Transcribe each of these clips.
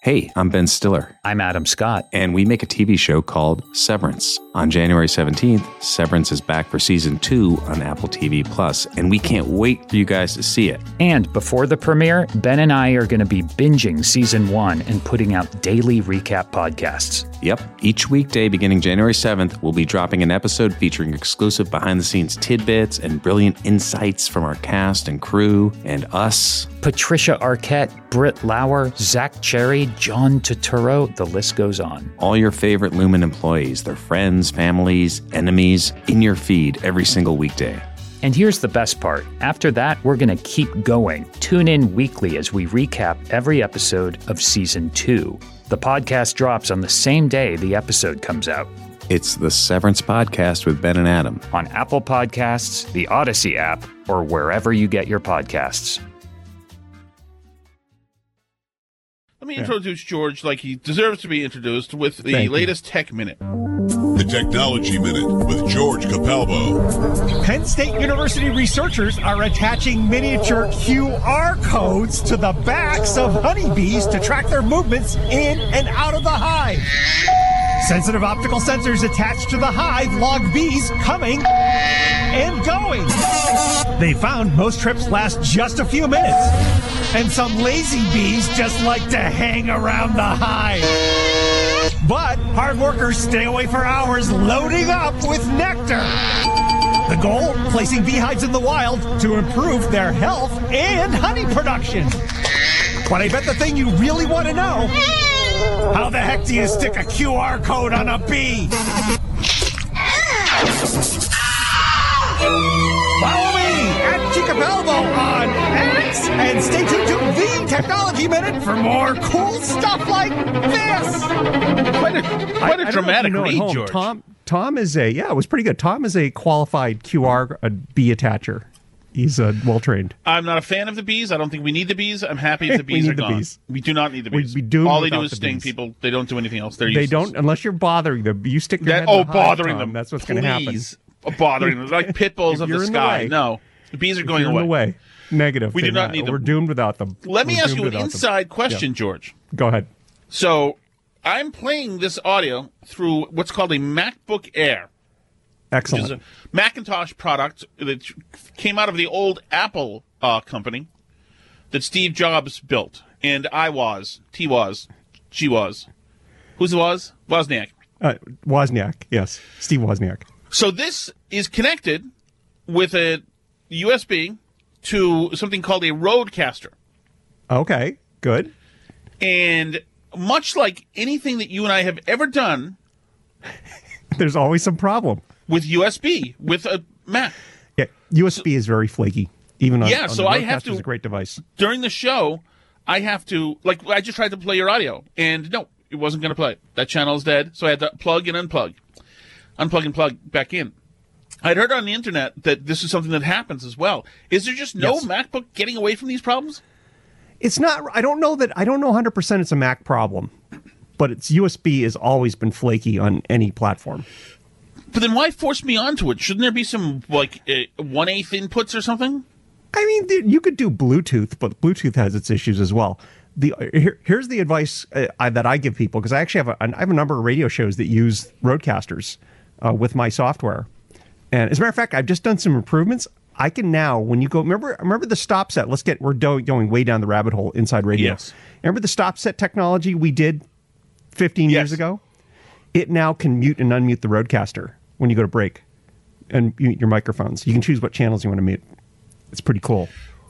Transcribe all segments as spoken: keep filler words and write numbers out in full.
Hey, I'm Ben Stiller. I'm Adam Scott. And we make a T V show called Severance. On January seventeenth, Severance is back for season two on Apple T V Plus, and we can't wait for you guys to see it. And before the premiere, Ben and I are going to be binging season one and putting out daily recap podcasts. Yep. Each weekday beginning January seventh, we'll be dropping an episode featuring exclusive behind-the-scenes tidbits and brilliant insights from our cast and crew and us. Patricia Arquette, Britt Lauer, Zach Cherry, John Turturro, the list goes on. All your favorite Lumen employees, their friends, families, enemies, in your feed every single weekday. And here's the best part. After that, we're going to keep going. Tune in weekly as we recap every episode of season two. The podcast drops on the same day the episode comes out. It's the Severance Podcast with Ben and Adam. On Apple Podcasts, the Odyssey app, or wherever you get your podcasts. Let me introduce George like he deserves to be introduced with the Thank latest you. Tech Minute. The Technology Minute with George Capalbo. Penn State University researchers are attaching miniature Q R codes to the backs of honeybees to track their movements in and out of the hive. Sensitive optical sensors attached to the hive log bees coming and going. They found most trips last just a few minutes, and some lazy bees just like to hang around the hive. But hard workers stay away for hours loading up with nectar. The goal, placing beehives in the wild to improve their health and honey production. But I bet the thing you really want to know, how the heck do you stick a Q R code on a bee? Follow me at Chicapelbo on X and stay tuned to The Technology Minute for more cool stuff like this. Quite a, quite a I, dramatic I read, home, George. Tom, Tom is a, yeah, it was pretty good. Tom is a qualified Q R a bee attacher. He's uh, well-trained. I'm not a fan of the bees. I don't think we need the bees. I'm happy if the We bees need are the gone. bees. We do not need the We'd bees. be doomed All they do without is the sting bees. people. They don't do anything else. They're They useless. don't, unless you're bothering them. You stick your That, head in oh, the hive, bothering Tom, them. That's what's going to happen. Please. Oh, bothering them. Like pit bulls If of you're the in the sky. way- no. The bees are If going you're away. in the way. Negative. We do They're not need them. We're doomed without them. Let me We're ask doomed you an without them. inside question, Yeah. George. Go ahead. So I'm playing this audio through what's called a MacBook Air. Which is Excellent. a Macintosh product that came out of the old Apple uh, company that Steve Jobs built. And I was, T was, G was. Who's it was? Wozniak. Uh, Wozniak, yes. Steve Wozniak. So this is connected with a U S B to something called a Rodecaster. Okay, good. And much like anything that you and I have ever done There's always some problem. with U S B, with a Mac, Yeah, U S B is very flaky. Even on, Yeah, on so the I have Rodecaster to- is a great device. during the show, I have to, like, I just tried to play your audio, and no, it wasn't going to play. That channel is dead, so I had to plug and unplug. Unplug and plug back in. I'd heard on the internet that this is something that happens as well. Is there just no Yes. MacBook getting away from these problems? It's not. I don't know that. I don't know one hundred percent it's a Mac problem, but it's U S B has always been flaky on any platform. But then why force me onto it? Shouldn't there be some, like, uh, one-eighth inputs or something? I mean, dude, you could do Bluetooth, but Bluetooth has its issues as well. The here, here's the advice uh, I, that I give people, because I actually have a, I have a number of radio shows that use Roadcasters uh, with my software. And as a matter of fact, I've just done some improvements. I can now, when you go, remember remember the stop set. Let's get, we're do, going way down the rabbit hole inside radio. Yes. Remember the stop set technology we did fifteen Yes. years ago? It now can mute and unmute the Roadcaster when you go to break and mute your microphones. You can choose what channels you want to mute. It's pretty cool.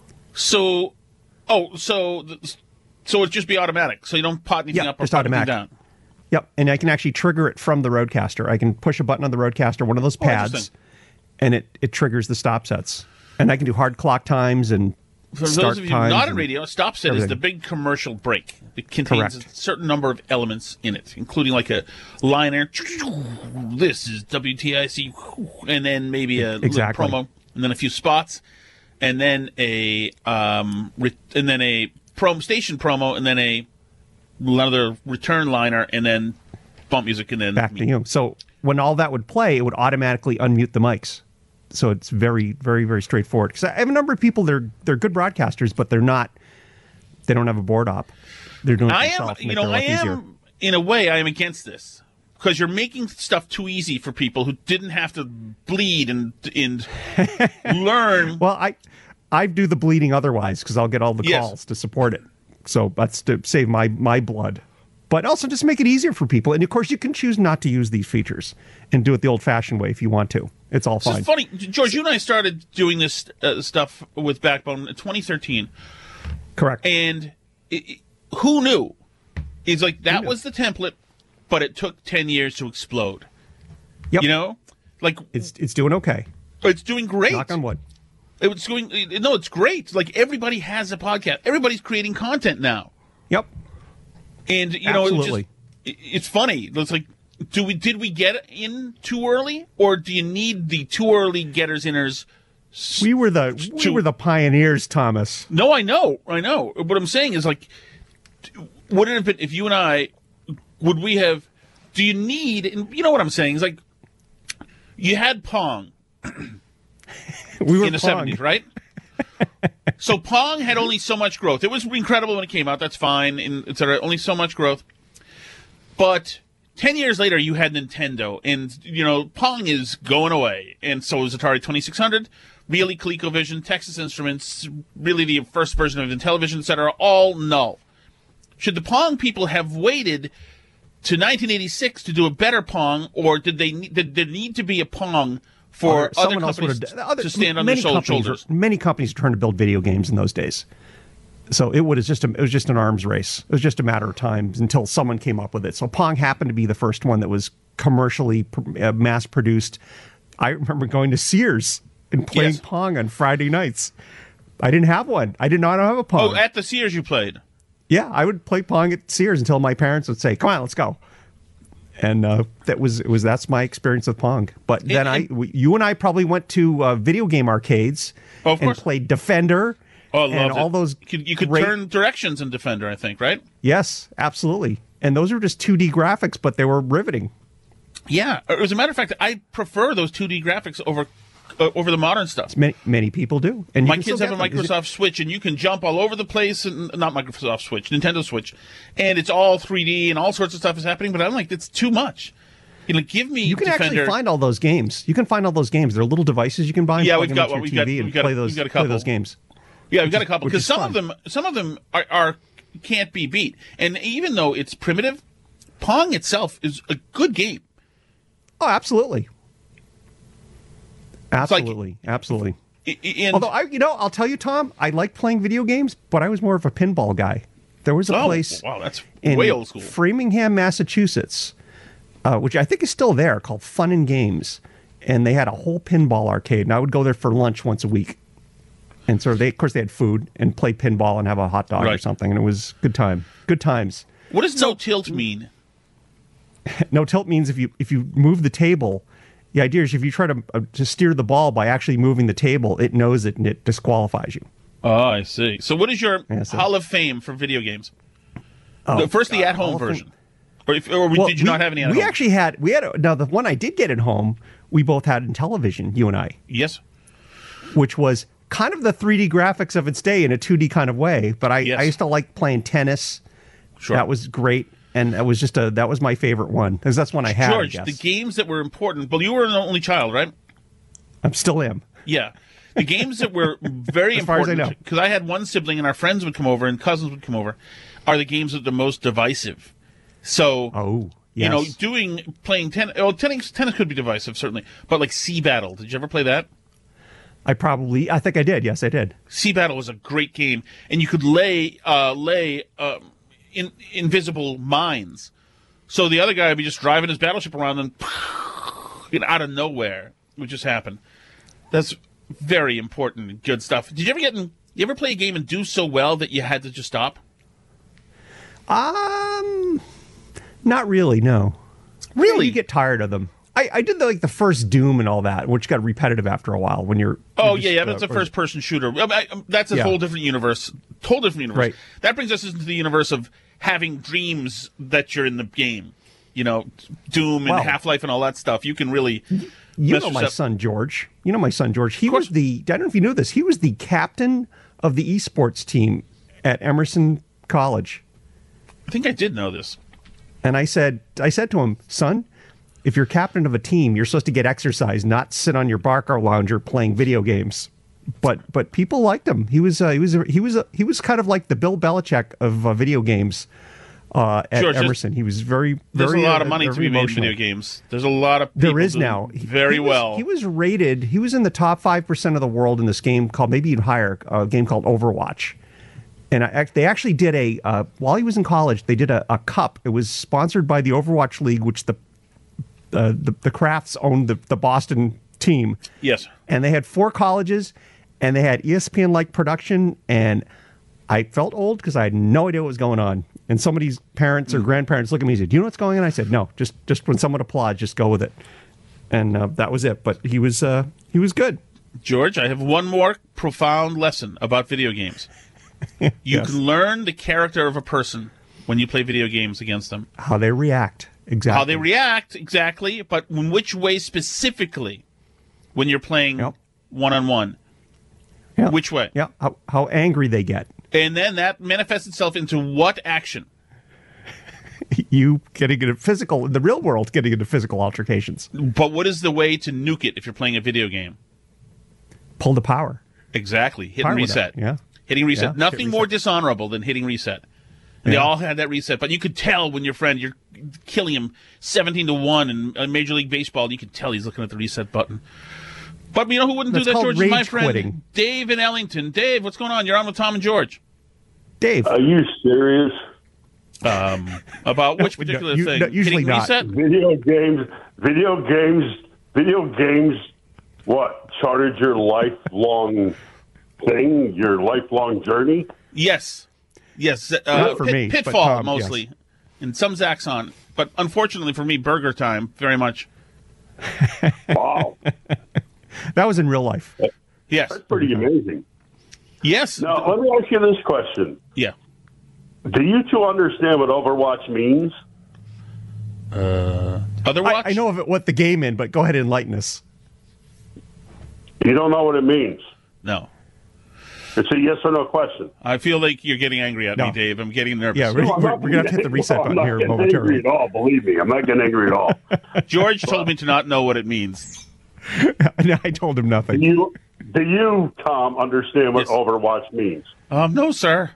So, oh, so th- so it just be automatic. So you don't pot anything Yeah, up or just pot anything automatic. down. Yep, and I can actually trigger it from the Roadcaster. I can push a button on the Roadcaster, one of those Oh, pads, interesting. and it, it triggers the stop sets. And I can do hard clock times and For start those of you times not in and radio, a stop set is everything. the big commercial break. It contains Correct. a certain number of elements in it, including like a liner. This is W T I C, and then maybe a Exactly. little promo, and then a few spots, and then a um, re- and then a prom station promo, and then a another return liner, and then bump music, and then back to you. So when all that would play, it would automatically unmute the mics. So it's very, very, very straightforward. Because I have a number of people, they're they're good broadcasters, but they're not, they don't have a board op. They're doing it I am, themselves. to you make know, their I life am, easier. in a way, I am against this. Because you're making stuff too easy for people who didn't have to bleed and and learn. Well, I I do the bleeding otherwise because I'll get all the Yes. calls to support it. So that's to save my my blood. But also just make it easier for people. And of course, you can choose not to use these features and do it the old-fashioned way if you want to. It's all It's just fine. funny, George. You and I started doing this uh, stuff with Backbone in twenty thirteen, Correct. and it, it- who knew? It's like that knew? was the template, but it took ten years to explode. Yep. You know, like It's it's doing okay. it's doing great. Knock on wood. It was going. No, it's great. Like everybody has a podcast. Everybody's creating content now. Yep. And you know, Absolutely. it just, it- it's funny. It's like, do we did we get in too early, or do you need the too early getters inners? We were the we to- were the pioneers, Thomas. No, I know, I know. What I'm saying is like, would it have been if you and I would we have? Do you need? And you know what I'm saying is like, you had Pong We were in the Pong. seventies, right? So Pong had only so much growth. It was incredible when it came out. That's fine, and et cetera. Only so much growth. But ten years later, you had Nintendo, and you know Pong is going away, and so is Atari twenty-six hundred, really ColecoVision, Texas Instruments, really the first version of Intellivision, et cetera. All null. Should the Pong people have waited to nineteen eighty-six to do a better Pong, or did they need, did there need to be a Pong for Other- other someone else companies would have other, to stand on many their companies shoulders? Were, many companies were trying to build video games in those days, so it would have just a, it was just an arms race. It was just a matter of time until someone came up with it. So Pong happened to be the first one that was commercially uh, mass produced. I remember going to Sears and playing Yes. Pong on Friday nights. I didn't have one. I did not have a Pong. Oh, at the Sears you played. Yeah, I would play Pong at Sears until my parents would say, "Come on, let's go." And uh, that was it was that's my experience with Pong. But then I, and- we, you and I probably went to uh, video game arcades Oh, of and course. played Defender. Oh, I and loved all it. those You could, you could great- turn directions in Defender, I think, right? Yes, absolutely. And those were just two D graphics, but they were riveting. Yeah. As a matter of fact, I prefer those two D graphics over uh, over the modern stuff. Many many people do. And you My can kids still have a get them. Is it- Microsoft Switch, and you can jump all over the place. And not Microsoft Switch, Nintendo Switch, and it's all three D and all sorts of stuff is happening. But I'm like, it's too much. You know, give me. You can Defender. actually find all those games. You can find all those games. They're little devices you can buy. And Yeah, plug we've them got into one. your We've got- T V and we've got a- play those. we've got a play couple. those games. Yeah, we've got a is- couple which because is some fun. of them, some of them are, are can't be beat. And even though it's primitive, Pong itself is a good game. Oh, absolutely. like- Absolutely, absolutely. I- I- And Although I, you know, I'll tell you, Tom, I like playing video games, but I was more of a pinball guy. There was a Oh, place wow, that's in way old school. Framingham, Massachusetts, uh, which I think is still there, called Fun and Games, and they had a whole pinball arcade. And I would go there for lunch once a week, and so they, of course, they had food and play pinball and have a hot dog or Right. something, and it was good time, good times. what does no tilt mean? No tilt means if you if you move the table. The idea is if you try to uh, to steer the ball by actually moving the table, it knows it and it disqualifies you. Oh, I see. So, what is your Yeah, so- Hall of Fame for video games? Oh, The- First, the God, at-home Hall of Fame. version, or, if, or Well, did you we- not have any at home? We actually had we had a, now the one I did get at home. We both had in television, you and I, Yes. which was kind of the three D graphics of its day in a two D kind of way. But I, Yes. I used to like playing tennis. Sure. That was great, and that was just a that was my favorite one because that's one I had. George, I the guess. games that were important. Well, you were an only child, right? I still am. Yeah. The games that were very As far as I important, know. because I had one sibling and our friends would come over and cousins would come over, are the games that are the most divisive. So, Oh, you know, yes. doing, playing tennis, well, tennis, tennis could be divisive, certainly, but like Sea Battle, did you ever play that? I probably I think I did. Yes, I did. Sea Battle was a great game, and you could lay, uh, lay, um, in, invisible mines. So the other guy would be just driving his battleship around and, you know, out of nowhere would just happen. That's very important and good stuff. Did you ever get in, you ever play a game and do so well that you had to just stop? Um, not really. No. Really? You get tired of them. I, I did the, like the first Doom and all that, which got repetitive after a while when you're. Oh you're yeah, yeah, just, but it's uh, a first-person shooter. I mean, I, um, that's a Yeah. whole different universe. Whole different universe. Right. That brings us into the universe of having dreams that you're in the game. You know, Doom and Well- Half-Life and all that stuff. You can really. You mess know my yourself- son George. You know my son George. He course. was the. I don't know if you knew this. He was the captain of the esports team at Emerson College. I think I did know this. And I said, I said to him, son, if you're captain of a team, you're supposed to get exercise, not sit on your barcar lounger playing video games. But but people liked him. He was uh, he was he was he was kind of like the Bill Belichick of uh, video games uh, at George, Emerson. He was very very. There's a lot of uh, money to be made in emotional. video games. There's a lot of people There is doing now. very he was, well. He was rated. He was in the top five percent of the world in this game called, maybe even higher, a game called Overwatch. And I, they actually did a uh, while he was in college. They did a, a cup. It was sponsored by the Overwatch League, which the uh, the, the Crafts owned the, the Boston team. Yes. And they had four colleges, and they had E S P N-like production. And I felt old because I had no idea what was going on. And somebody's parents or grandparents looked at me and said, "Do you know what's going on?" I said, "No, just just when someone applauds, just go with it." And uh, that was it. But he was uh, he was good. George, I have one more profound lesson about video games. You Yes. can learn the character of a person when you play video games against them. How they react. Exactly. How they react, exactly, but in which way specifically when you're playing Yep. one-on-one. Yeah. Which way? Yeah. How, how angry they get. And then that manifests itself into what action? You getting into physical, in the real world, getting into physical altercations. But what is the way to nuke it if you're playing a video game? Pull the power. Exactly. Hit Power and with reset. that, yeah. Hitting reset. Yeah, hit Nothing reset. more dishonorable than hitting reset. And They Yeah. all had that reset, but you could tell when your friend, you're killing him seventeen to one in uh, Major League Baseball, and you could tell he's looking at the reset button. But you know who wouldn't That's do that, called George? Is my rage friend quitting. Dave in Ellington. Dave, what's going on? You're on with Tom and George. Dave. Are you serious? Um, about which No, particular you- thing? no, usually hitting not. reset? Video games, video games, video games. What charted your lifelong thing, your lifelong journey? Yes. Yes. Uh, Not for pit- me, but Pitfall, Tom, mostly. yes. And some Zaxxon. But unfortunately for me, Burger Time, very much. Wow, That was in real life. Yes. that's pretty amazing. Yes. Now, let me ask you this question. Yeah. Do you two understand what Overwatch means? Otherwatch? I, I know of it, what the game in, but go ahead and enlighten us. You don't know what it means. No. It's a yes or no question. I feel like you're getting angry at No. me, Dave. I'm getting nervous. Yeah, we're, No, I'm we're, not we're going to have to hit the reset I'm button not here getting momentarily. angry at all. Believe me, I'm not getting angry at all. George told me to not know what it means. I told him nothing. Do you, do you, Tom, understand what Yes. Overwatch means? Um, no, sir.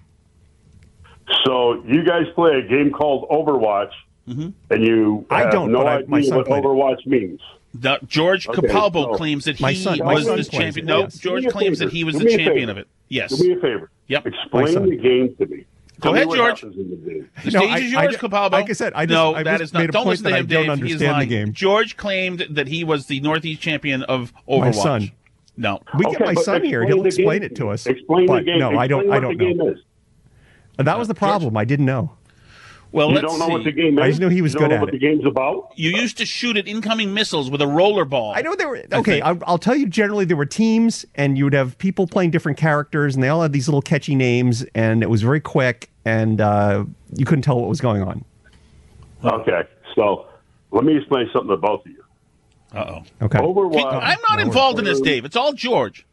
So you guys play a game called Overwatch, and you I have don't, no but I- idea my son what played it. Overwatch means. Now, George Okay, Capalbo so- claims that My he son- my was son the plays champion. it, No, yes. George Do me a claims favor. that he was Do the me a champion favor. of it. Yes. Do me a favor. Yep. Explain son. the game to me. Tell Go me ahead, what George. happens in the game. The No, stage I- is I- yours, Capalbo. like I said, I just- no, I that just is not. made a Don't point listen to that I him, don't Dave. He's understand the lying. game. George claimed that he was the Northeast champion of Overwatch. My son. No. We get Okay, my but son here. explain He'll the explain game it to us. Explain but the game. No, I don't. Explain I what don't the know. game is. And that was the problem. I didn't know. Well, You let's don't know see. what the game is. I just knew he was you don't good know at what it. the game's about. You used to shoot at incoming missiles with a roller ball. I know there were. I Okay, think. I'll, I'll tell you. Generally, there were teams, and you would have people playing different characters, and they all had these little catchy names, and it was very quick, and uh, you couldn't tell what was going on. Okay, so let me explain something to both of you. Uh-oh. Okay. Overwatch. I'm not involved in this, Dave. It's all George.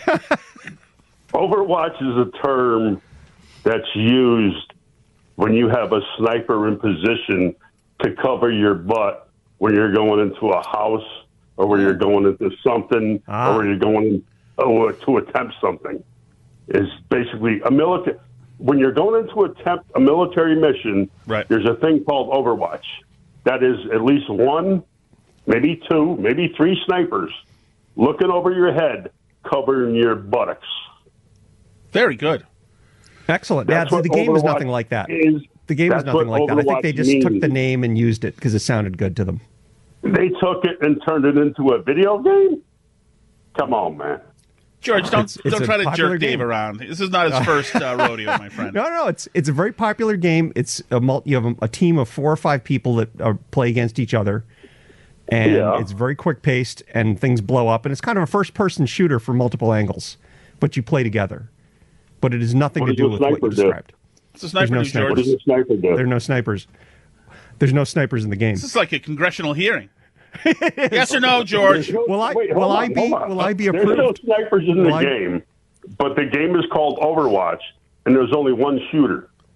Overwatch is a term that's used when you have a sniper in position to cover your butt when you're going into a house or when you're going into something Ah. or when you're going in, or to attempt something. Is basically a military. When you're going into attempt a military mission, Right. there's a thing called Overwatch. That is at least one, maybe two, maybe three snipers looking over your head, covering your buttocks. Very good. Excellent. Yeah, That's what the game was Overwatch nothing like that. is. The game was That's nothing what like that. I think they Overwatch just took means. the name and used it because it sounded good to them. They took it and turned it into a video game? Come on, man. George, don't It's- it's don't a try to popular jerk Dave game. around. This is not his first uh, rodeo, my friend. No, no, it's it's a very popular game. It's a multi, you have a, a team of four or five people that uh, play against each other, and Yeah. it's very quick paced, and things blow up, and it's kind of a first person shooter from multiple angles, but you play together. But it has nothing What to does do a with what you sniper do? described. It's a sniper, no do, sniper. What George. does a sniper do? There are no snipers. There's no snipers in the game. This is like a congressional hearing. Yes or no, George? There's no- Will I- wait, will hold I on, be- hold on. will I be There's no approved? snipers in Will the I- game, but the game is called Overwatch, and there's only one shooter.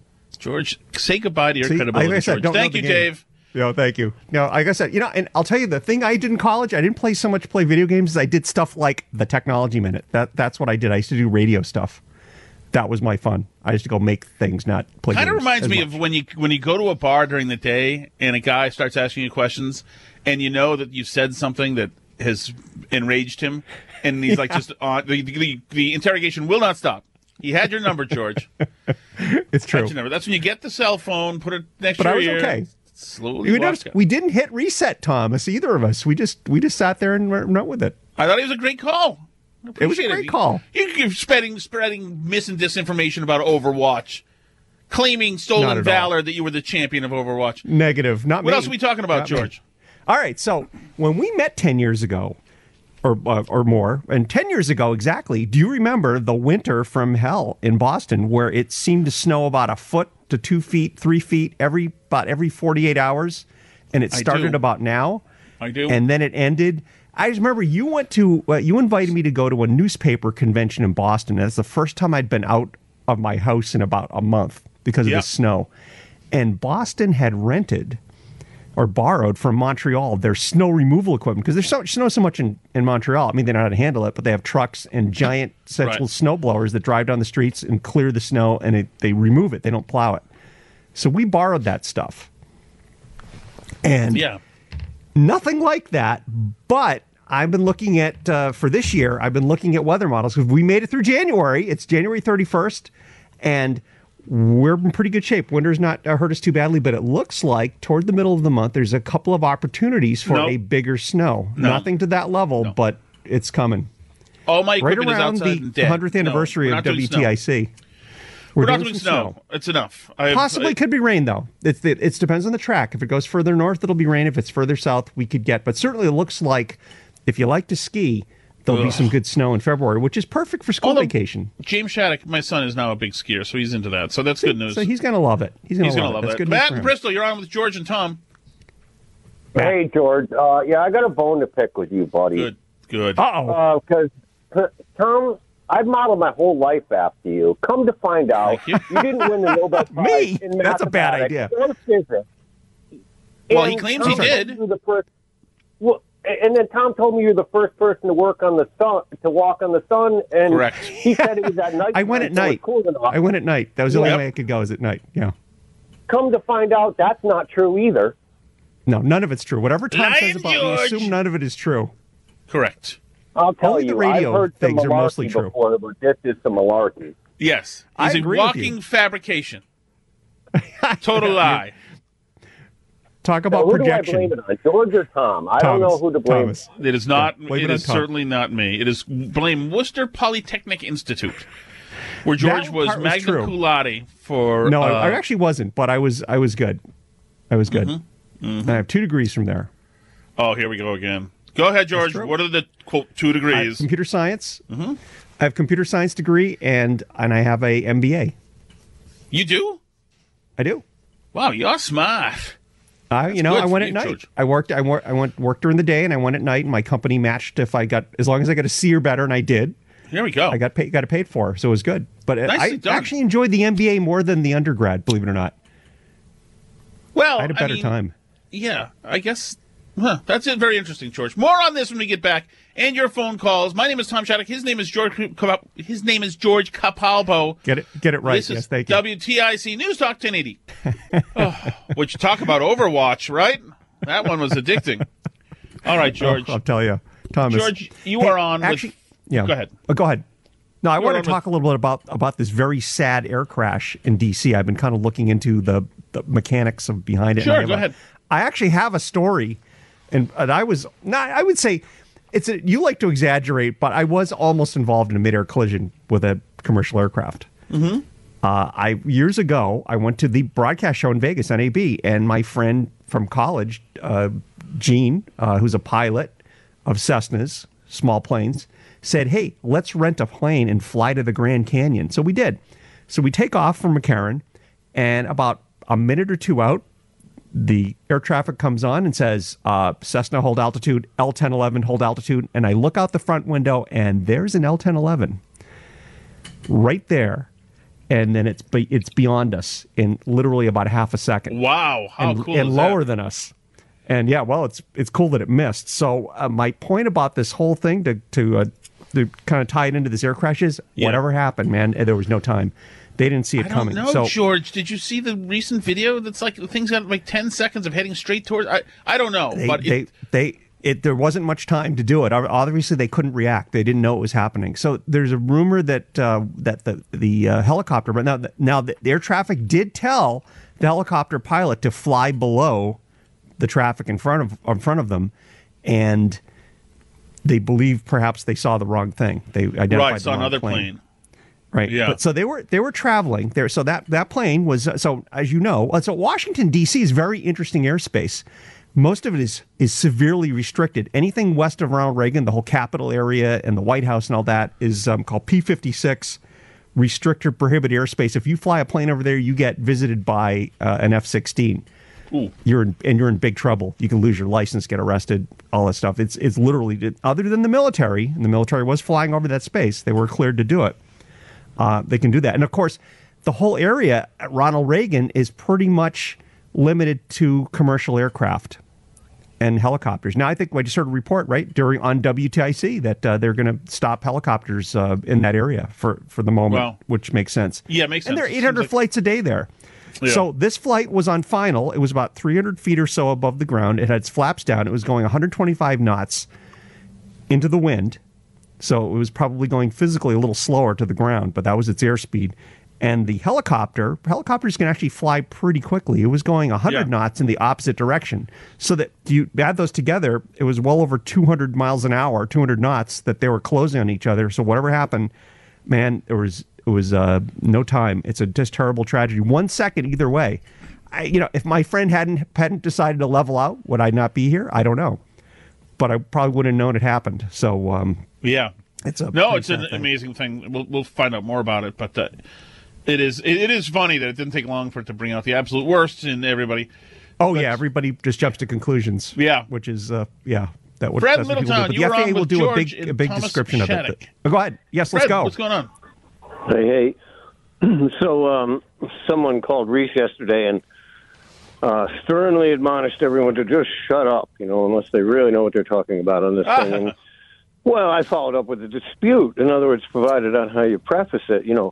George, say goodbye to your See, credibility, like I said, George. don't know Thank the you, game. Dave. No, thank you. No, like I said, you know, and I'll tell you the thing I did in college, I didn't play so much play video games as I did stuff like the Technology Minute. That That's what I did. I used to do radio stuff. That was my fun. I used to go make things, not play Kind of games reminds as me much. of when you when you go to a bar during the day and a guy starts asking you questions, and you know that you've said something that has enraged him, and he's like just on the, the the interrogation will not stop. He had your number, George. It's true. That's your number. That's when you get the cell phone, put it next But to I your was ear. okay. Slowly We, walk just, it. we didn't hit reset, Thomas, either of us. We just we just sat there and went with it. I thought it was a great call. I It was a appreciate great call. You, you're spreading spreading mis and disinformation about Overwatch, claiming Not stolen at all. valor that you were the champion of Overwatch. Negative. Not What me. else are we talking about, Not me. George? All right. So when we met ten years ago, or uh, or more, and ten years ago exactly, do you remember the winter from hell in Boston, where it seemed to snow about a foot to two feet, three feet every about every forty-eight hours, and it I started do. about now, I do. and then it ended. I just remember you went to uh, you invited me to go to a newspaper convention in Boston. That's the first time I'd been out of my house in about a month because of Yeah. the snow, and Boston had rented or borrowed from Montreal their snow removal equipment because there's so much snow so much in, in Montreal. I mean, they know how to handle it, but they have trucks and giant central Right. snow blowers that drive down the streets and clear the snow, and it, they remove it. They don't plow it. So we borrowed that stuff. And Yeah. nothing like that, but I've been looking at, uh, for this year, I've been looking at weather models because we made it through January. It's January thirty-first, and we're in pretty good shape. Winter's not uh, hurt us too badly, but it looks like toward the middle of the month, there's a couple of opportunities for No. a bigger snow. No. Nothing to that level, No. but it's coming. All my Right equipment is around outside the and dead. hundredth No, anniversary we're of not doing W T I C. We're, not doing doing some snow. It's enough. I, Possibly I, could be rain, though. It, it, it depends on the track. If it goes further north, it'll be rain. If it's further south, we could get. But certainly it looks like if you like to ski, there'll be Ugh. some good snow in February, which is perfect for school Although- vacation. James Shattuck, my son, is now a big skier, so he's into that. So that's good news. So he's going to love it. He's going He's to going love, to love it. That's that. good news Matt for and him. Bristol, you're on with George and Tom. Hey, George. Uh, yeah, I got a bone to pick with you, buddy. Good, good. Uh-oh. Because, uh, Tom, I've modeled my whole life after you. Come to find out, Thank you. didn't win the Nobel Prize Me? in That's a bad mathematics idea. or physics. Well, And he claims Tom he did. told you the first- well, and then Tom told me you're the first person to work on the sun, to walk on the sun, and Correct. he said it was at night. I went at so it's night. Cool enough. I went at night. That was the only Yep. way I could go is at night. Yeah. Come to find out, that's not true either. No, none of it's true. Whatever Tom Lying says about me, George. assume none of it is true. Correct. I'll tell Only the you, radio I've heard some things are malarkey mostly true. before, but this is some malarkey. Yes. I He's a agree with walking you. fabrication. Total lie. Talk So about who projection. do I blame it on, George or Tom? I don't Thomas, know who to blame. Thomas. It is not. Yeah, blame it it on is Tom. certainly not me. It is blame Worcester Polytechnic Institute, where George That was part was magna true. cum laude for. No, uh, I, I actually wasn't, but I was. I was good. I was good. Mm-hmm. And I have two degrees from there. Oh, here we go again. Go ahead, George. true. What are the quote two I have degrees? computer science. Mm-hmm. I have computer science degree, and and I have a M B A. You do? I do. Wow, you're smart. I, you know, good I for went you, at night. George. I worked. I worked. I went worked during the day, and I went at night. And my company matched if I got as long as I got a C or better, and I did. Here we go. I got paid. Got it paid for, so it was good. But Nicely I done. actually enjoyed the M B A more than the undergrad. Believe it or not, well, I had a better mean, time. Yeah, I guess. Huh, that's it. Very interesting, George. More on this when we get back, and your phone calls. My name is Tom Shattuck. His name is George. Cap- His name is George Capalbo. Get it. Get it right. This yes, is thank you. W T I C News Talk ten eighty. Oh, which talk about Overwatch, right? That one was addicting. All right, George. Oh, I'll tell you, Thomas. George, you Hey, are on with- Actually, yeah. Go ahead. Oh, go ahead. No, I You're want on to talk a little bit about about this very sad air crash in D C. I've been kind of looking into the, the mechanics of behind it. Sure, and I have go a- ahead. I actually have a story, and, and I was not. I would say it's a, you like to exaggerate, but I was almost involved in a mid-air collision with a commercial aircraft. Mm-hmm. Uh, I years ago, I went to the broadcast show in Vegas, N A B, and my friend from college, uh, Gene, uh, who's a pilot of Cessnas, small planes, said, "Hey, let's rent a plane and fly to the Grand Canyon." So we did. So we take off from McCarran, and about a minute or two out, the air traffic comes on and says, uh, Cessna, hold altitude, L ten eleven, hold altitude. And I look out the front window, and there's an L ten eleven right there. and then it's be, it's beyond us in literally about half a second. Wow, how and, cool and is lower that? than us. And yeah, well, it's it's cool that it missed. So uh, my point about this whole thing to to, uh, to kind of tie it into this air crash is Yeah. whatever happened, man, there was no time. They didn't see it I coming. don't know, so George. Did you see the recent video? That's like things got like ten seconds of heading straight towards. I I don't know, they but they, it, they it there wasn't much time to do it. Obviously, they couldn't react. They didn't know it was happening. So there's a rumor that uh, that the the uh, helicopter, but now now the air traffic did tell the helicopter pilot to fly below the traffic in front of in front of them, and they believe perhaps they saw the wrong thing. They identified right, the saw wrong another plane. plane. Right. Yeah. But so they were they were traveling there. So that that plane was uh, so as you know, uh, so Washington D C is very interesting airspace. Most of it is is severely restricted. Anything west of Ronald Reagan, the whole Capitol area and the White House and all that is um, called P fifty-six, restrict or prohibit airspace. If you fly a plane over there, you get visited by uh, an F sixteen. Ooh. You're in, and you're in big trouble. You can lose your license, get arrested, all that stuff. It's it's literally, other than the military, and the military was flying over that space, they were cleared to do it. Uh, they can do that. And of course, the whole area at Ronald Reagan is pretty much limited to commercial aircraft and helicopters. Now, I think I just heard a report, right, during on W T I C that uh, they're going to stop helicopters uh, in that area for, for the moment, Wow. which makes sense. Yeah, it makes sense. And there are It eight hundred seems like- flights a day there. Yeah. So this flight was on final. It was about three hundred feet or so above the ground. It had its flaps down. It was going one hundred twenty-five knots into the wind. So it was probably going physically a little slower to the ground, but that was its airspeed. And the helicopter, helicopters can actually fly pretty quickly. It was going one hundred Yeah. knots in the opposite direction. So that you add those together, it was well over two hundred miles an hour, two hundred knots that they were closing on each other. So whatever happened, man, there was it was uh, no time. It's a just terrible tragedy. One second either way. I, you know, if my friend hadn't hadn't decided to level out, would I not be here? I don't know. But I probably wouldn't have known it happened. So um, Yeah. it's a No, pretty it's an sad thing. amazing thing. We'll we'll find out more about it, but uh, it is it, it is funny that it didn't take long for it to bring out the absolute worst in everybody. Oh yeah, everybody just jumps to conclusions. Yeah. which is uh, yeah. That would, Fred that's what people Middletown, do. you But were the F A A on will with do a George big and a big Thomas description of Shattuck. it. Oh, go ahead. Yes, let's Fred, go. what's going on? Hey, hey. So, um, someone called Reese yesterday and uh, sternly admonished everyone to just shut up, you know, unless they really know what they're talking about on this thing. And, well, I followed up with a dispute. In other words, provided on how you preface it, you know.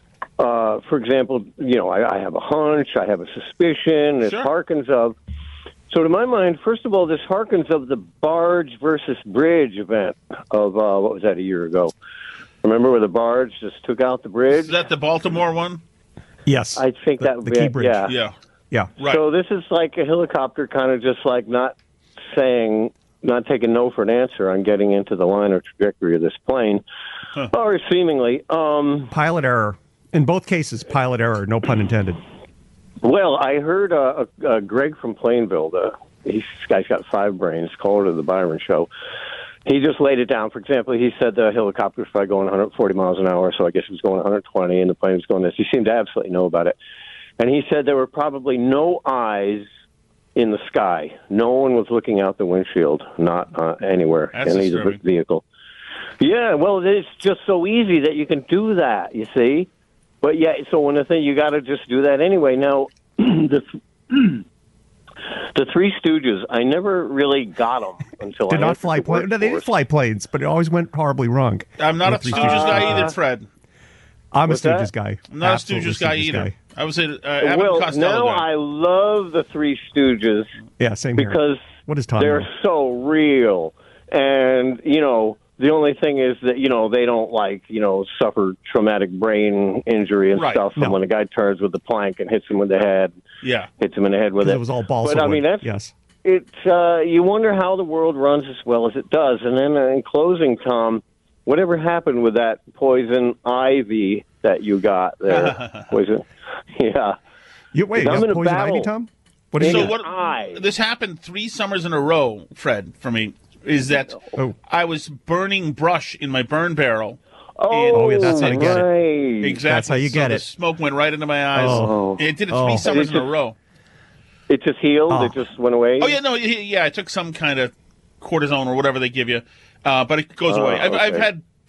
Uh, for example, you know, I, I have a hunch, I have a suspicion, this Sure. harkens of. So to my mind, first of all, this harkens of the barge versus bridge event of, uh, what was that, a year ago? Remember where the barge just took out the bridge? Is that the Baltimore one? Yes, I think the, that would the be key it, bridge. yeah. Yeah. Yeah. Right. So this is like a helicopter kind of just like not saying, not taking no for an answer on getting into the line or trajectory of this plane, Huh. or seemingly. Um, Pilot error. In both cases, pilot error. No pun intended. well, I heard uh, uh, Greg from Plainville, the, he's, this guy's got five brains, caller to the Byron Show. He just laid it down. For example, he said the helicopter was probably going one hundred forty miles an hour, so I guess it was going one hundred twenty, and the plane was going this. He seemed to absolutely know about it. And he said there were probably no eyes in the sky. No one was looking out the windshield, not uh, anywhere That's in either disturbing. vehicle. Yeah, well, it's just so easy that you can do that, you see. But, yeah, so when the thing, you got to just do that anyway. Now, the the Three Stooges, I never really got them until Did I not entered fly the planes. No, they did workforce. fly planes, but it always went horribly wrong. I'm not a The Three Stooges Stooges. guy Uh, either, Fred. I'm What's a Stooges that? guy. I'm not Absolutely a Stooges guy either. I would say uh, Abbott Well, and Costello now guy. I love the Three Stooges Yeah, same here. because What is Tom? they're so real. And, you know, the only thing is that, you know, they don't, like, you know, suffer traumatic brain injury and Right. stuff from No. when a guy turns with the plank and hits him with the head, Yeah. hits him in the head with Because it. it was all balsa But, I wood. mean, that's, yes. it's, uh, you wonder how the world runs as well as it does. And then uh, in closing, Tom, whatever happened with that poison ivy that you got there? was it? Yeah. You, wait, you I'm have in a poison ivy, battle. Tom? What is So it? what? eye. This happened three summers in a row, Fred. For me, is that Oh. I was burning brush in my burn barrel. Oh, yeah, that's how you get it. right. Exactly. That's how you So get the it. smoke went right into my eyes. Oh. It did it three Oh. summers It in a just- row. It just healed? Oh. It just went away? Oh yeah, no, yeah, I took some kind of cortisone or whatever they give you, uh, but it goes Oh, away. I've, I've okay. had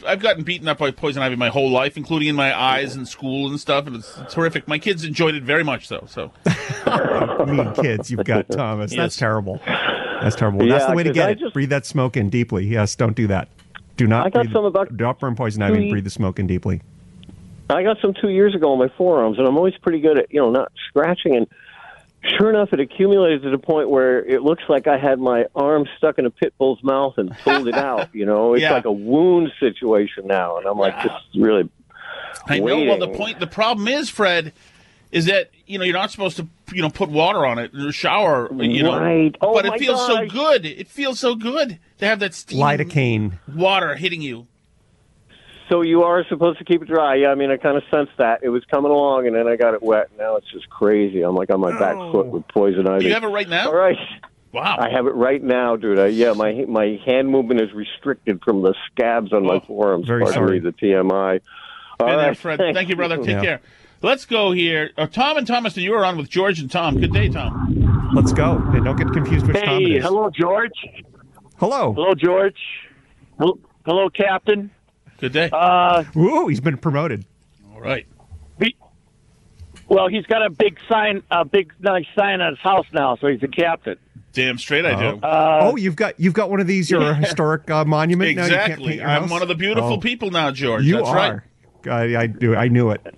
I've gotten beaten up by poison ivy my whole life, including in my eyes in school and stuff, and it's terrific. My kids enjoyed it very much, though. So, mean kids you've got, Thomas. Yes. That's terrible. That's terrible. Yeah, That's the way to 'cause get I it. just- Breathe that smoke in deeply. Yes, don't do that. Do not I got breathe, some about do not burn poison ivy two- and breathe the smoke in deeply. I got some two years ago on my forearms, and I'm always pretty good at, you know, not scratching. And sure enough, it accumulated to the point where it looks like I had my arm stuck in a pit bull's mouth and pulled it out. You know, it's Yeah. like a wound situation now, and I'm like, just really. I know. waiting. Well, the point, the problem is, Fred, is that you know you're not supposed to you know put water on it or shower. You know, Right. Oh, but my it feels so gosh. good. It feels so good to have that steam Lidocaine. water hitting you. So you are supposed to keep it dry. Yeah, I mean, I kind of sensed that. It was coming along, and then I got it wet. Now it's just crazy. I'm like on my back foot with poison ivy. You have it right now? All right. Wow. I have it right now, dude. I, yeah, my my hand movement is restricted from the scabs on my forearms. very Pardon sorry. me, the T M I. All Been there, right. Fred. Thank you, brother. Take Yeah. care. Let's go here. Uh, Tom and Thomas, you are on with George and Tom. Good day, Tom. Let's go. Hey, don't get confused which Tom it Hey, is. hello, George. Hello. Hello, George. Hello, hello Captain. Good day. Uh, Ooh, he's been promoted. All right. he, well, he's got a big sign, a big nice sign on his house now, so he's a captain. Damn straight I do. Uh, oh, you've got you've got one of these. You're a historic uh, monument. Now you can't paint Exactly. your I'm house? one of the beautiful Oh. people now, George. You That's are. I, I do. I knew it.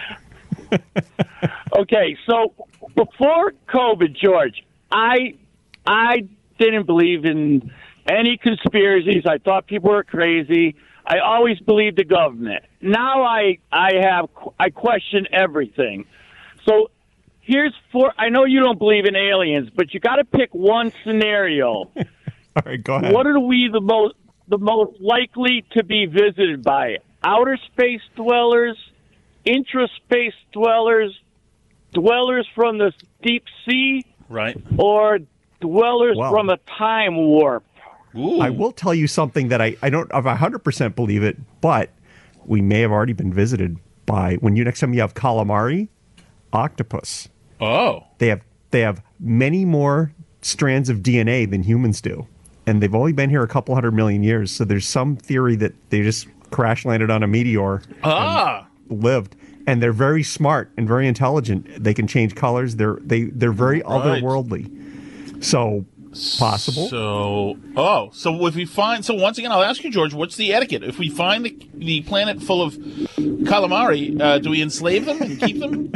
Okay, so before COVID, George, I I didn't believe in any conspiracies. I thought people were crazy. I always believed the government. Now I I have I question everything. So here's four. I know you don't believe in aliens, but you got to pick one scenario. All right, go ahead. What are we the most the most likely to be visited by? Outer space dwellers, intraspace dwellers, dwellers from the deep sea, Right. or dwellers Wow. from a time warp? Ooh. I will tell you something that I, I don't one hundred percent believe it, but we may have already been visited by, when you next time you have calamari, octopus. Oh. They have they have many more strands of D N A than humans do, and they've only been here a couple hundred million years. So there's some theory that they just crash landed on a meteor, Ah. and lived, and they're very smart and very intelligent. They can change colors. They're they they're very Right. otherworldly. So possible. So, oh, so if we find, so once again, I'll ask you, George, what's the etiquette? If we find the, the planet full of calamari, uh, do we enslave them and keep them?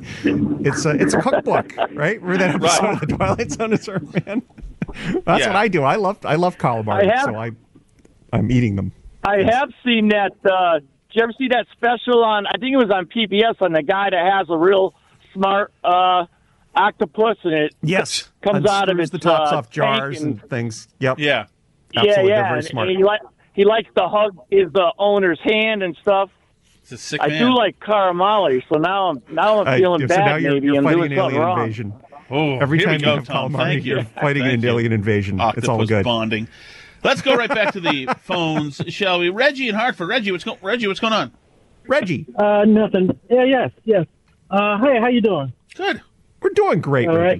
It's a it's a cookbook, right? Remember that episode Right. of the Twilight Zone is her man. That's Yeah. what I do. I love I love calamari, I have- so I I'm eating them. I have seen that. Uh, did you ever see that special on? I think it was on P B S on the guy that has a real smart uh, octopus, and it Yes, comes out of Unscrews its the tops uh, off jars tank and, things. Yep. Yeah. Absolutely, yeah, they're yeah. very and, smart. and he like he likes to hug his the owner's hand and stuff. It's a sick I man. do like caramari, so now I'm now I'm Uh, feeling so bad. now you're, maybe you're I'm fighting doing an something alien wrong. Oh, invasion. Every here time we go, you have Tom. calamari, Thank you. you're fighting Thank an you. alien invasion. Octopus It's all good. bonding. Let's go right back to the phones, shall we? Reggie in Hartford. Reggie, what's going? Reggie, what's going on? Reggie, Uh, nothing. Yeah, yes, yes. Uh, hey, how you doing? Good. we're doing great, All right. Reggie.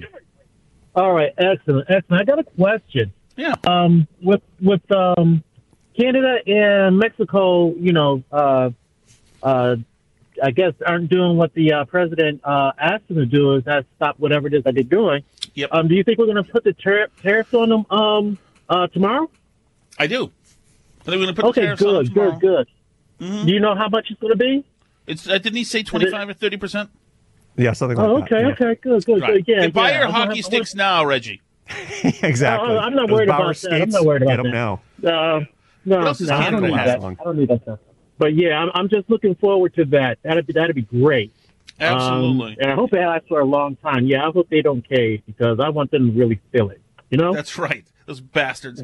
All right, excellent, excellent. I got a question. Yeah. Um, with with um, Canada and Mexico, you know, uh, uh, I guess aren't doing what the uh, president uh, asked them to do, is that stop whatever it is that they're doing. Yep. Um, do you think we're going to put the tar- tariffs on them um, uh, tomorrow? I do. I think we're going to put the Okay, tariffs on good, tomorrow. good, good. Mhm. Do you know how much it's going to be? It's uh, didn't he say twenty-five or thirty percent? Yeah, something like Oh, that. okay, yeah. okay, good, good, Right. good. Yeah, Hey, buy yeah. your I'm gonna hockey have- sticks now, Reggie. Exactly. Uh, I'm not Those worried Bauer about that. I'm skates, not worried about get them that. now. Uh, no, What else is no, I don't Canada need last that. long? I don't need that stuff. But yeah, I'm, I'm just looking forward to that. That'd be that'd be great. Absolutely. Um, and I hope it lasts for a long time. Yeah, I hope they don't cave because I want them to really feel it. You know? That's right. Those bastards.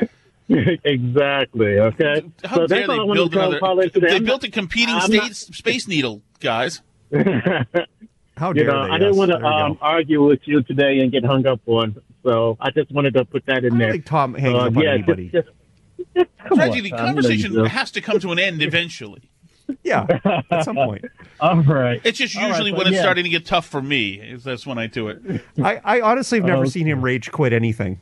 exactly. Okay. How so dare that's they all I want build to tell another? Parlay today. They I'm built a competing I'm state, not- space needle, guys. How You dare know, they? I didn't Yes, want to there you um, go. argue with you today and get hung up on. So I just wanted to put that in I don't there. think Tom hangs Uh, up on yeah, anybody. Just, just, just, come Reggie, on, the Tom, you know conversation you do. has to come to an end eventually. Yeah, at some point. All right. It's just All right, usually but when it's yeah. starting to get tough for me. is That's when I do it. I, I honestly have never Okay. seen him rage quit anything.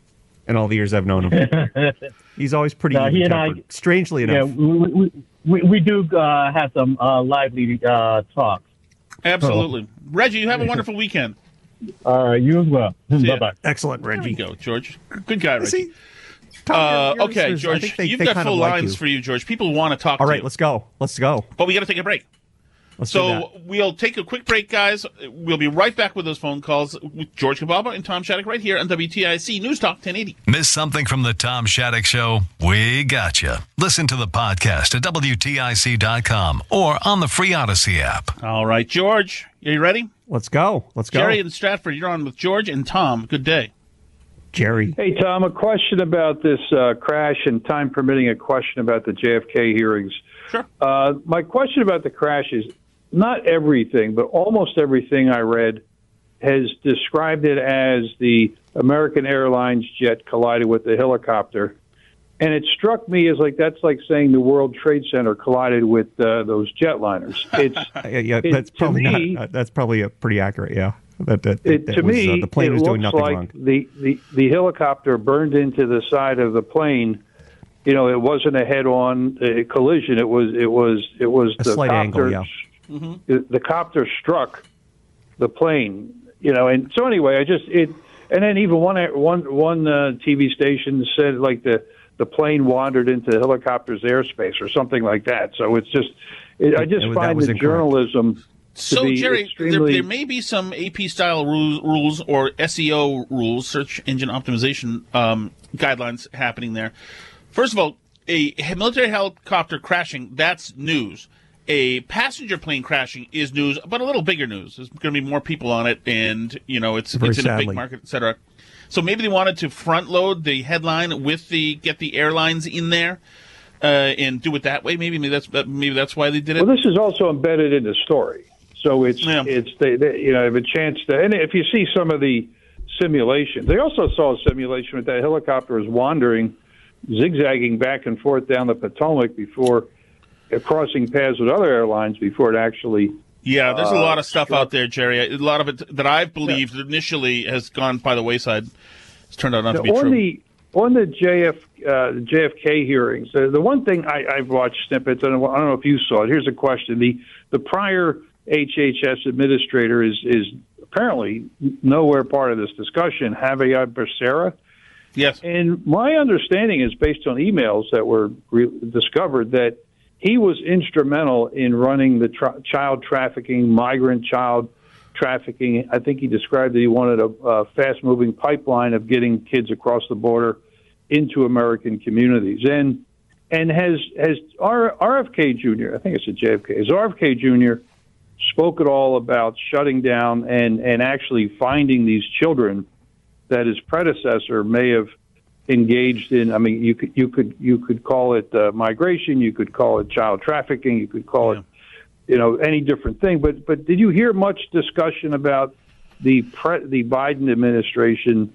in all the years I've known him. He's always pretty No, he and I- even-tempered, strangely Yeah, enough. we, we, we, we do uh, have some uh, lively uh, talks. Absolutely. Reggie, you have a wonderful weekend. All right, you as well. See ya. Bye-bye. Excellent, There we Reggie. go, George. Good guy, Reggie. See, Tom, Uh, your- your okay, listeners, I George, think they- you've they got kind of full like lines you. for you, George. People want to talk All to right, you. let's go. Let's go. But we got to take a break. Let's do So that. we'll take a quick break, guys. We'll be right back with those phone calls with George Cabalba and Tom Shattuck right here on W T I C News Talk ten eighty. Miss something from the Tom Shattuck Show? We got you. Listen to the podcast at W T I C dot com or on the free Odyssey app. All right, George, are you ready? Let's go. Let's go. Jerry in Stratford, you're on with George and Tom. Good day. Jerry. Hey, Tom, a question about this uh, crash and time permitting a question about the J F K hearings. Sure. Uh, my question about the crash is not everything, but almost everything I read has described it as the American Airlines jet collided with the helicopter. And it struck me as like that's like saying the World Trade Center collided with uh, those jetliners. It's yeah, yeah it- that's to probably me- not. Uh, that's probably a pretty accurate. Yeah, that, that, It, that to was, me, uh, the plane it was doing looks nothing like wrong. The, the, the helicopter burned into the side of the plane. You know, it wasn't a head-on uh, collision. It was it was it was A the slight copter. angle, yeah. the, the copter struck the plane. You know, and so anyway, I just it. And then even one one one uh, T V station said like the the plane wandered into the helicopter's airspace or something like that. So it's just it, I just It- that find was the incorrect. journalism. to So, be Jerry, there, extremely, there may be some A P-style rules, rules or S E O rules, search engine optimization um, guidelines happening there. First of all, a military helicopter crashing, that's news. A passenger plane crashing is news, but a little bigger news. There's going to be more people on it, and, you know, it's, Very it's in a sadly. big market, et cetera. So maybe they wanted to front load the headline with the, get the airlines in there uh, and do it that way. Maybe, maybe that's maybe that's why they did it. well, this is also embedded in the story, so it's Yeah. it's they, they you know have a chance to. And if you see some of the simulations, they also saw a simulation with that helicopter was wandering, zigzagging back and forth down the Potomac before uh, crossing paths with other airlines before it actually. Yeah, there's a Uh, lot of stuff out there, Jerry. A lot of it that I've believed initially has gone by the wayside. It's turned out not Now, to be on true. the on the J F uh, the J F K hearings, uh, the one thing I, I've watched snippets, and I don't know if you saw it. Here's a question: the the prior H H S administrator is is apparently nowhere part of this discussion. Javier Becerra. Yes. And my understanding is based on emails that were re- discovered that he was instrumental in running the tra- child trafficking, migrant child trafficking. I think he described that he wanted a, a fast-moving pipeline of getting kids across the border into American communities. And and has has R, RFK Junior, I think it's a J F K, has R F K Junior spoke at all about shutting down and, and actually finding these children that his predecessor may have engaged in? I mean, you could you could you could call it uh, migration, you could call it child trafficking, you could call Yeah. it, you know, any different thing. But but did you hear much discussion about the pre- the Biden administration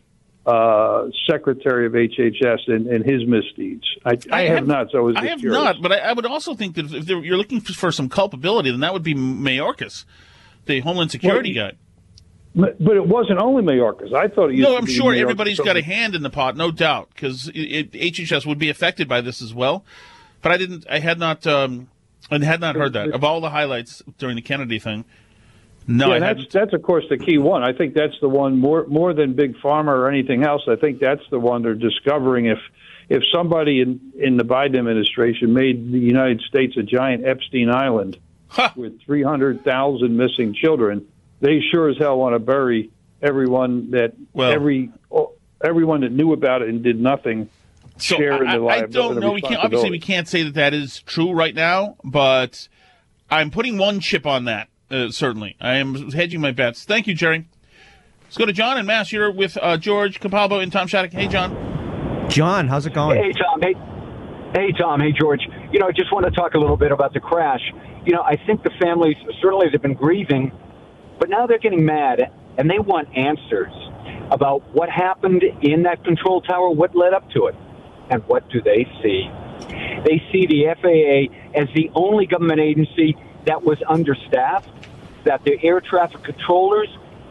uh, Secretary of H H S and, and his misdeeds? I, I, have, not. So I was I just have curious. not, but I, I would also think that if there, you're looking for, for some culpability, then that would be Mayorkas, the Homeland Security Well, guy. But, but it wasn't only Mayorkas. I thought it used No, to I'm be sure Mayorkas. everybody's got a hand in the pot, no doubt, because H H S would be affected by this as well. But I didn't. I had not. Um, I had not heard that of all the highlights during the Kennedy thing. No, yeah, I that's hadn't. that's of course the key one. I think that's the one more more than Big Pharma or anything else. I think that's the one they're discovering. If if somebody in in the Biden administration made the United States a giant Epstein Island Huh. with three hundred thousand missing children, they sure as hell want to bury everyone that Well- every everyone that knew about it and did nothing. So share in I, the I liability. don't know. We can't obviously we responsibility. can't say that that is true right now, but I'm putting one chip on that. Uh, certainly, I am hedging my bets. Thank you, Jerry. Let's go to John and Mass. You're with uh, George Capalbo and Tom Shattuck. Hey, John. John, how's it going? Hey, Tom. Hey, hey, Tom. Hey, George. You know, I just want to talk a little bit about the crash. You know, I think the families certainly have been grieving, but now they're getting mad and they want answers about what happened in that control tower, what led up to it. And what do they see? They see the F A A as the only government agency that was understaffed, that the air traffic controllers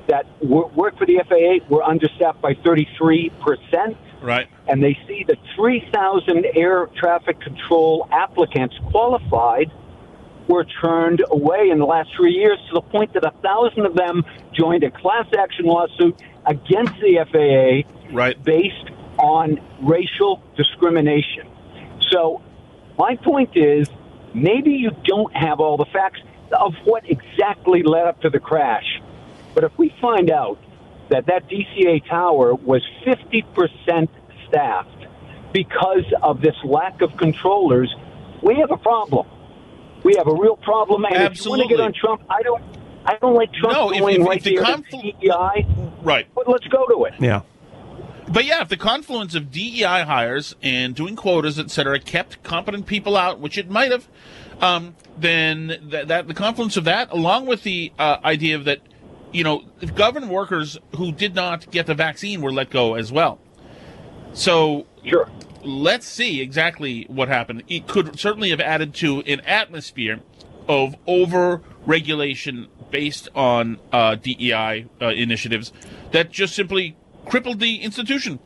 that wor- work for the F A A were understaffed by thirty-three percent. Right. And they see that three thousand air traffic control applicants qualified were turned away in the last three years to the point that one thousand of them joined a class action lawsuit against the F A A right. based on racial discrimination. So my point is, maybe you don't have all the facts of what exactly led up to the crash. But if we find out that that D C A tower was fifty percent staffed because of this lack of controllers, we have a problem. We have a real problem. And Absolutely. If you want to get on Trump, I don't I don't like Trump no, if, going if, right if the there confl- to D E I. Right. But let's go to it. Yeah. But yeah, if the confluence of D E I hires and doing quotas, et cetera, kept competent people out, which it might have, um, then that, that the confluence of that, along with the uh, idea of that, you know, government workers who did not get the vaccine were let go as well. So sure. Let's see exactly what happened. It could certainly have added to an atmosphere of over-regulation based on uh, D E I uh, initiatives that just simply crippled the institution.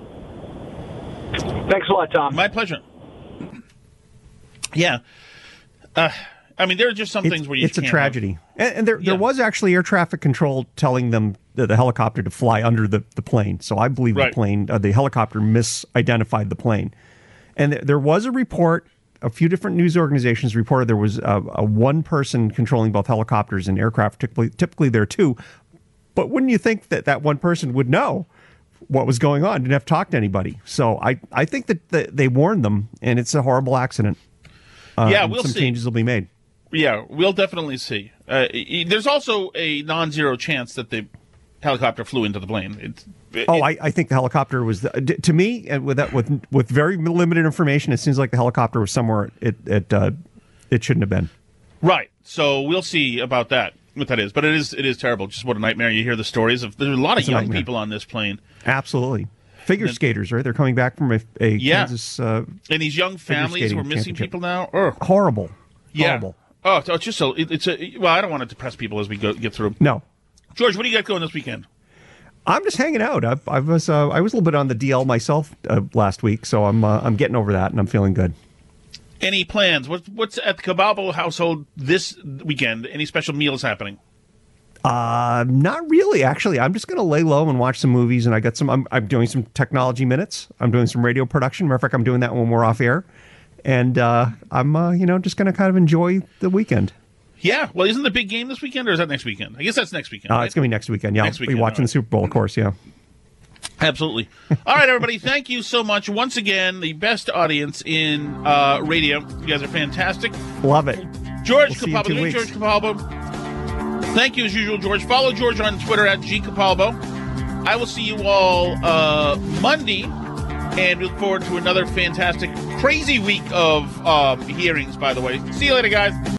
Thanks a lot, Tom. My pleasure. Yeah. Uh, I mean, there are just some it's, things where you it's can't a tragedy. have. And, and there, Yeah. there was actually air traffic control telling them the, the helicopter to fly under the, the plane. So I believe Right. the plane, uh, the helicopter misidentified the plane. And th- there was a report. A few different news organizations reported there was a, a one person controlling both helicopters and aircraft, typically, typically there too. But wouldn't you think that that one person would know what was going on? Didn't have to talk to anybody. So I, I think that the, they warned them, and it's a horrible accident. Uh, Yeah, and we'll some see. changes will be made. Yeah, we'll definitely see. Uh, e- there's also a non-zero chance that the helicopter flew into the plane. It's, it, Oh, I, I think the helicopter was the, d- to me uh, with that, with with very limited information. It seems like the helicopter was somewhere it it uh, it shouldn't have been. Right. So we'll see about that. What that is, but it is it is terrible. Just what a nightmare. You hear the stories of there's a lot of It's a young nightmare. people on this plane. Absolutely, figure And- skaters, right? They're coming back from a, a Yeah. Kansas. Uh, And these young figure families who are skating missing championship. people now. Ugh. Horrible. Yeah. Horrible. Oh, so it's just so it, it's a well. I don't want to depress people as we go get through. No. George, what do you got going this weekend? I'm just hanging out. I, I was uh, I was a little bit on the D L myself uh, last week, so I'm uh, I'm getting over that, and I'm feeling good. Any plans? What's what's at the Cabalbo household this weekend? Any special meals happening? Uh, not really, actually. I'm just going to lay low and watch some movies, and I got some. I'm, I'm doing some technology minutes. I'm doing some radio production. Matter of fact, I'm doing that when we're off air, and uh, I'm uh, you know just going to kind of enjoy the weekend. Yeah. Well, isn't the big game this weekend, or is that next weekend? I guess that's next weekend. Uh, right? It's going to be next weekend. Yeah, Next I'll be weekend, watching all the Super Bowl, of course. Yeah. Absolutely. All right, everybody. Thank you so much once again. The best audience in uh, radio. You guys are fantastic. Love it. George We'll see you in Capalbo. two the great weeks. George Capalbo. Thank you as usual, George. Follow George on Twitter at G Capalbo. I will see you all uh, Monday, and we look forward to another fantastic, crazy week of um, hearings. By the way, see you later, guys.